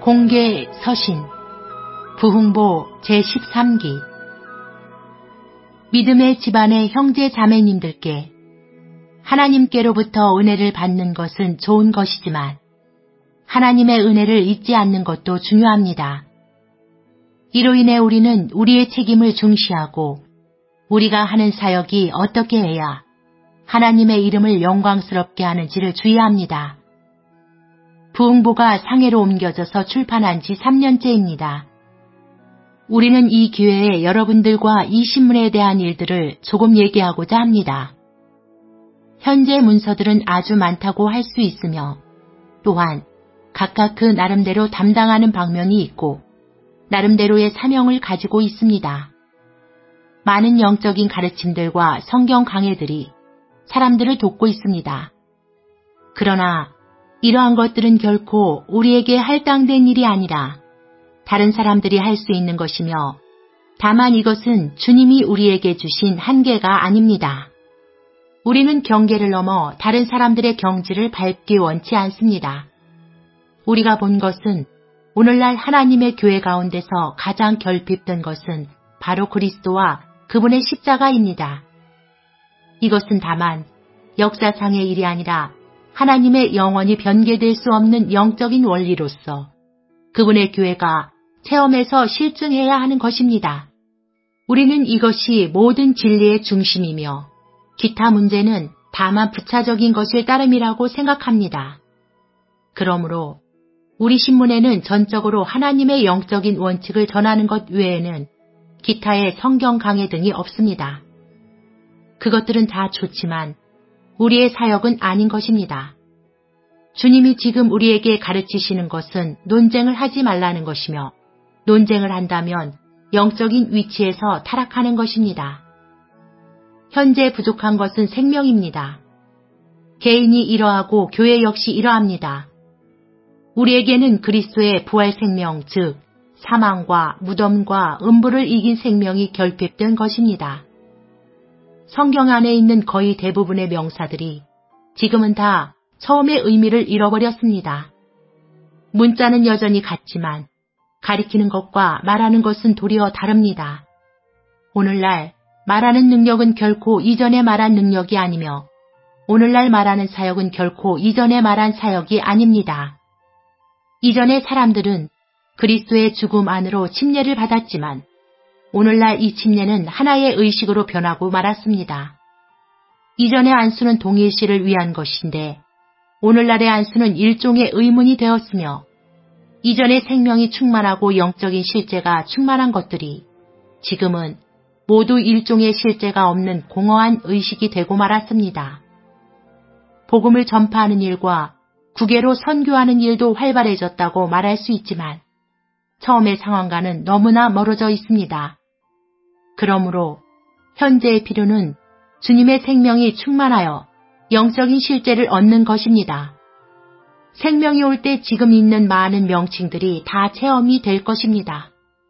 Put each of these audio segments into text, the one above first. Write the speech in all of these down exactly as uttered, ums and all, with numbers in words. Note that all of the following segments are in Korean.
공개 서신 부흥보 제십삼 기 믿음의 집안의 형제 자매님들께 하나님께로부터 은혜를 받는 것은 좋은 것이지만 하나님의 은혜를 잊지 않는 것도 중요합니다. 이로 인해 우리는 우리의 책임을 중시하고 우리가 하는 사역이 어떻게 해야 하나님의 이름을 영광스럽게 하는지를 주의합니다. 부흥보가 상해로 옮겨져서 출판한 지 삼 년째입니다. 우리는 이 기회에 여러분들과 이 신문에 대한 일들을 조금 얘기하고자 합니다. 현재 문서들은 아주 많다고 할 수 있으며 또한 각각 그 나름대로 담당하는 방면이 있고 나름대로의 사명을 가지고 있습니다. 많은 영적인 가르침들과 성경 강해들이 사람들을 돕고 있습니다. 그러나 이러한 것들은 결코 우리에게 할당된 일이 아니라 다른 사람들이 할 수 있는 것이며 다만 이것은 주님이 우리에게 주신 한계가 아닙니다. 우리는 경계를 넘어 다른 사람들의 경지를 밟기 원치 않습니다. 우리가 본 것은 오늘날 하나님의 교회 가운데서 가장 결핍된 것은 바로 그리스도와 그분의 십자가입니다. 이것은 다만 역사상의 일이 아니라 하나님의 영원히 변개될 수 없는 영적인 원리로서 그분의 교회가 체험해서 실증해야 하는 것입니다. 우리는 이것이 모든 진리의 중심이며 기타 문제는 다만 부차적인 것일 따름이라고 생각합니다. 그러므로 우리 신문에는 전적으로 하나님의 영적인 원칙을 전하는 것 외에는 기타의 성경 강해 등이 없습니다. 그것들은 다 좋지만 우리의 사역은 아닌 것입니다. 주님이 지금 우리에게 가르치시는 것은 논쟁을 하지 말라는 것이며 논쟁을 한다면 영적인 위치에서 타락하는 것입니다. 현재 부족한 것은 생명입니다. 개인이 이러하고 교회 역시 이러합니다. 우리에게는 그리스도의 부활 생명, 즉 사망과 무덤과 음부를 이긴 생명이 결핍된 것입니다. 성경 안에 있는 거의 대부분의 명사들이 지금은 다 처음의 의미를 잃어버렸습니다. 문자는 여전히 같지만 가리키는 것과 말하는 것은 도리어 다릅니다. 오늘날 말하는 능력은 결코 이전에 말한 능력이 아니며 오늘날 말하는 사역은 결코 이전에 말한 사역이 아닙니다. 이전의 사람들은 그리스도의 죽음 안으로 침례를 받았지만 오늘날 이 침례는 하나의 의식으로 변하고 말았습니다. 이전의 안수는 동일시를 위한 것인데 오늘날의 안수는 일종의 의문이 되었으며 이전의 생명이 충만하고 영적인 실제가 충만한 것들이 지금은 모두 일종의 실제가 없는 공허한 의식이 되고 말았습니다. 복음을 전파하는 일과 국외로 선교하는 일도 활발해졌다고 말할 수 있지만 처음의 상황과는 너무나 멀어져 있습니다. 그러므로 현재의 필요는 주님의 생명이 충만하여 영적인 실제를 얻는 것입니다. 생명이 올 때 지금 있는 많은 명칭들이 다 체험이 될 것입니다.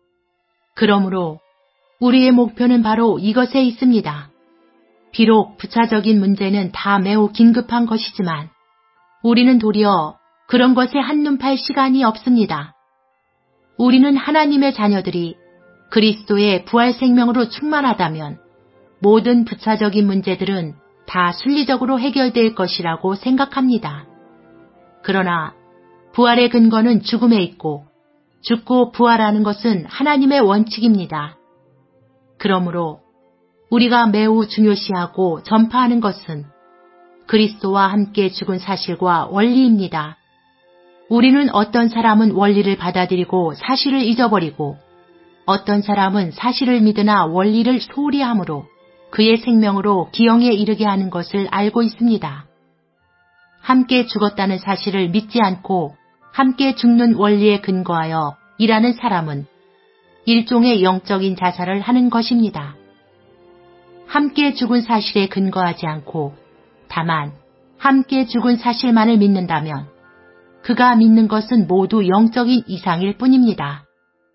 그러므로 우리의 목표는 바로 이것에 있습니다. 비록 부차적인 문제는 다 매우 긴급한 것이지만 우리는 도리어 그런 것에 한눈 팔 시간이 없습니다. 우리는 하나님의 자녀들이 그리스도의 부활 생명으로 충만하다면 모든 부차적인 문제들은 다 순리적으로 해결될 것이라고 생각합니다. 그러나 부활의 근거는 죽음에 있고 죽고 부활하는 것은 하나님의 원칙입니다. 그러므로 우리가 매우 중요시하고 전파하는 것은 그리스도와 함께 죽은 사실과 원리입니다. 우리는 어떤 사람은 원리를 받아들이고 사실을 잊어버리고 어떤 사람은 사실을 믿으나 원리를 소홀히 함으로 그의 생명으로 기영에 이르게 하는 것을 알고 있습니다. 함께 죽었다는 사실을 믿지 않고 함께 죽는 원리에 근거하여 일하는 사람은 일종의 영적인 자살을 하는 것입니다. 함께 죽은 사실에 근거하지 않고 다만 함께 죽은 사실만을 믿는다면 그가 믿는 것은 모두 영적인 이상일 뿐입니다.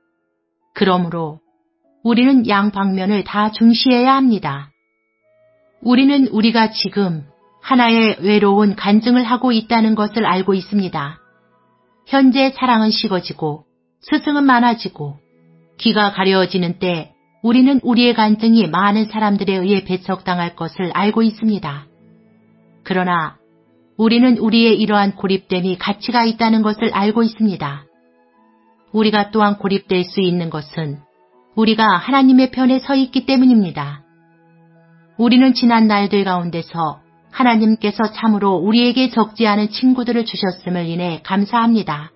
그러므로 우리는 양방면을 다 중시해야 합니다. 우리는 우리가 지금 하나의 외로운 간증을 하고 있다는 것을 알고 있습니다. 현재 사랑은 식어지고 스승은 많아지고 귀가 가려워지는 때 우리는 우리의 간증이 많은 사람들에 의해 배척당할 것을 알고 있습니다. 그러나 우리는 우리의 이러한 고립됨이 가치가 있다는 것을 알고 있습니다. 우리가 또한 고립될 수 있는 것은 우리가 하나님의 편에 서 있기 때문입니다. 우리는 지난 날들 가운데서 하나님께서 참으로 우리에게 적지 않은 친구들을 주셨음을 인해 감사합니다.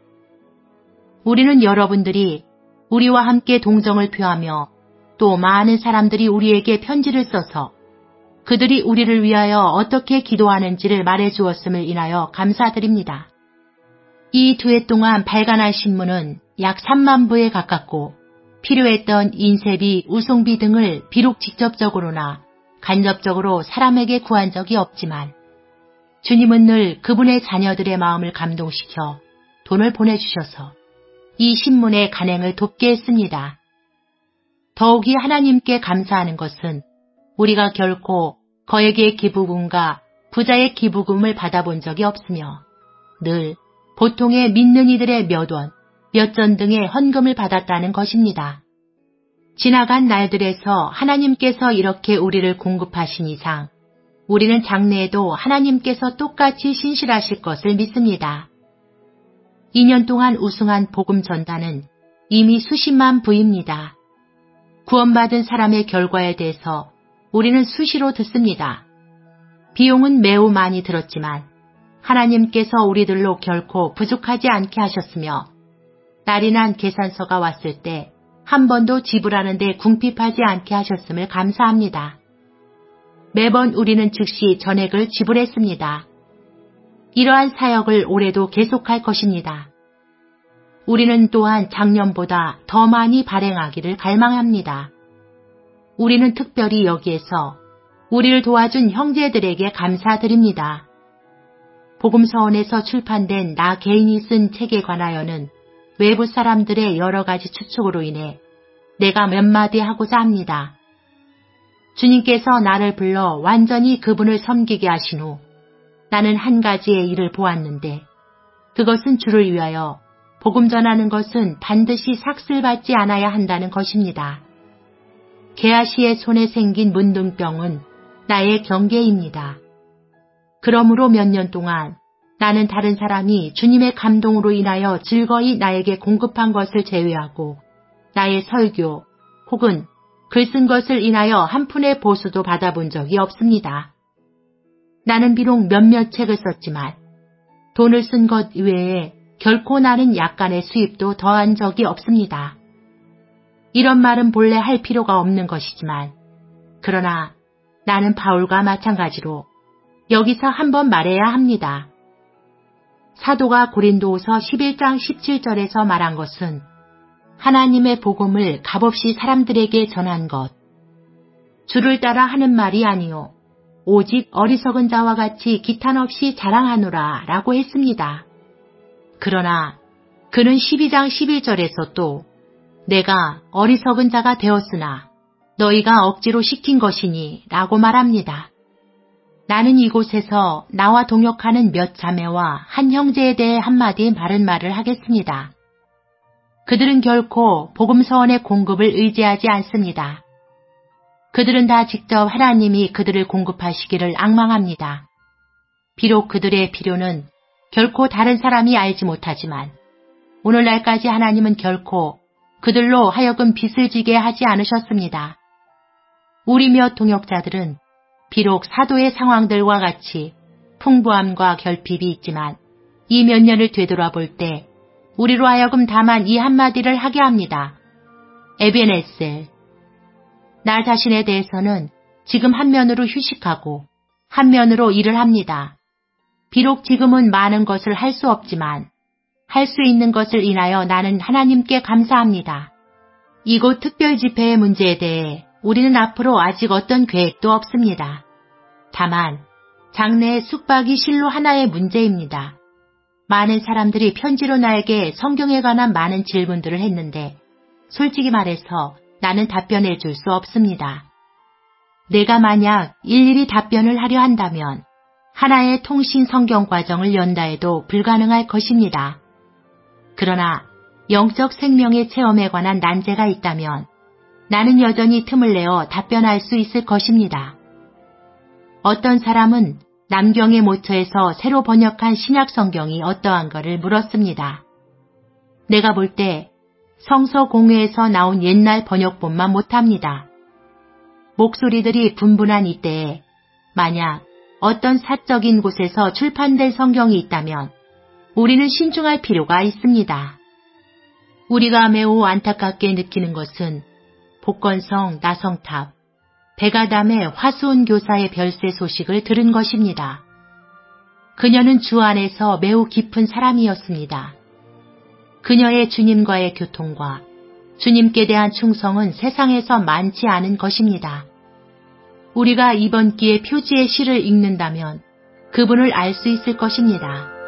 우리는 여러분들이 우리와 함께 동정을 표하며 또 많은 사람들이 우리에게 편지를 써서 그들이 우리를 위하여 어떻게 기도하는지를 말해주었음을 인하여 감사드립니다. 이 두 해 동안 발간한 신문은 약 삼만 부에 가깝고 필요했던 인쇄비, 우송비 등을 비록 직접적으로나 간접적으로 사람에게 구한 적이 없지만 주님은 늘 그분의 자녀들의 마음을 감동시켜 돈을 보내주셔서 이 신문의 간행을 돕게 했습니다. 더욱이 하나님께 감사하는 것은 우리가 결코 거액의 기부금과 부자의 기부금을 받아본 적이 없으며 늘 보통의 믿는 이들의 몇 원, 몇 전 등의 헌금을 받았다는 것입니다. 지나간 날들에서 하나님께서 이렇게 우리를 공급하신 이상 우리는 장래에도 하나님께서 똑같이 신실하실 것을 믿습니다. 이 년 동안 우승한 복음 전단은 이미 수십만 부입니다. 구원받은 사람의 결과에 대해서 우리는 수시로 듣습니다. 비용은 매우 많이 들었지만 하나님께서 우리들로 결코 부족하지 않게 하셨으며 날인한 계산서가 왔을 때 한 번도 지불하는 데 궁핍하지 않게 하셨음을 감사합니다. 매번 우리는 즉시 전액을 지불했습니다. 이러한 사역을 올해도 계속할 것입니다. 우리는 또한 작년보다 더 많이 발행하기를 갈망합니다. 우리는 특별히 여기에서 우리를 도와준 형제들에게 감사드립니다. 복음서원에서 출판된 나 개인이 쓴 책에 관하여는 외부 사람들의 여러 가지 추측으로 인해 내가 몇 마디 하고자 합니다. 주님께서 나를 불러 완전히 그분을 섬기게 하신 후 나는 한 가지의 일을 보았는데 그것은 주를 위하여 복음 전하는 것은 반드시 삭슬받지 않아야 한다는 것입니다. 게하시의 손에 생긴 문둥병은 나의 경계입니다. 그러므로 몇 년 동안 나는 다른 사람이 주님의 감동으로 인하여 즐거이 나에게 공급한 것을 제외하고 나의 설교 혹은 글 쓴 것을 인하여 한 푼의 보수도 받아본 적이 없습니다. 나는 비록 몇몇 책을 썼지만 돈을 쓴 것 이외에 결코 나는 약간의 수입도 더한 적이 없습니다. 이런 말은 본래 할 필요가 없는 것이지만 그러나 나는 바울과 마찬가지로 여기서 한번 말해야 합니다. 사도가 고린도후서 십일 장 십칠 절에서 말한 것은 하나님의 복음을 값없이 사람들에게 전한 것, 주를 따라 하는 말이 아니요 오직 어리석은 자와 같이 기탄 없이 자랑하노라 라고 했습니다. 그러나 그는 십이 장 십일 절에서 또 내가 어리석은 자가 되었으나 너희가 억지로 시킨 것이니 라고 말합니다. 나는 이곳에서 나와 동역하는 몇 자매와 한 형제에 대해 한마디 바른 말을 하겠습니다. 그들은 결코 복음서원의 공급을 의지하지 않습니다. 그들은 다 직접 하나님이 그들을 공급하시기를 앙망합니다. 비록 그들의 필요는 결코 다른 사람이 알지 못하지만 오늘날까지 하나님은 결코 그들로 하여금 빚을 지게 하지 않으셨습니다. 우리 몇 동역자들은 비록 사도의 상황들과 같이 풍부함과 결핍이 있지만 이 몇 년을 되돌아볼 때 우리로 하여금 다만 이 한마디를 하게 합니다. 에베네셀. 나 자신에 대해서는 지금 한면으로 휴식하고 한면으로 일을 합니다. 비록 지금은 많은 것을 할 수 없지만 할 수 있는 것을 인하여 나는 하나님께 감사합니다. 이곳 특별 집회의 문제에 대해 우리는 앞으로 아직 어떤 계획도 없습니다. 다만 장래의 숙박이 실로 하나의 문제입니다. 많은 사람들이 편지로 나에게 성경에 관한 많은 질문들을 했는데 솔직히 말해서 나는 답변해 줄 수 없습니다. 내가 만약 일일이 답변을 하려 한다면 하나의 통신 성경 과정을 연다 해도 불가능할 것입니다. 그러나 영적 생명의 체험에 관한 난제가 있다면 나는 여전히 틈을 내어 답변할 수 있을 것입니다. 어떤 사람은 남경의 모처에서 새로 번역한 신약 성경이 어떠한 것을 물었습니다. 내가 볼 때 성서 공회에서 나온 옛날 번역본만 못합니다. 목소리들이 분분한 이때에 만약 어떤 사적인 곳에서 출판된 성경이 있다면 우리는 신중할 필요가 있습니다. 우리가 매우 안타깝게 느끼는 것은 복건성 나성탑, 백아담의 화수은 교사의 별세 소식을 들은 것입니다. 그녀는 주 안에서 매우 깊은 사람이었습니다. 그녀의 주님과의 교통과 주님께 대한 충성은 세상에서 많지 않은 것입니다. 우리가 이번 기회 표지의 시를 읽는다면 그분을 알 수 있을 것입니다.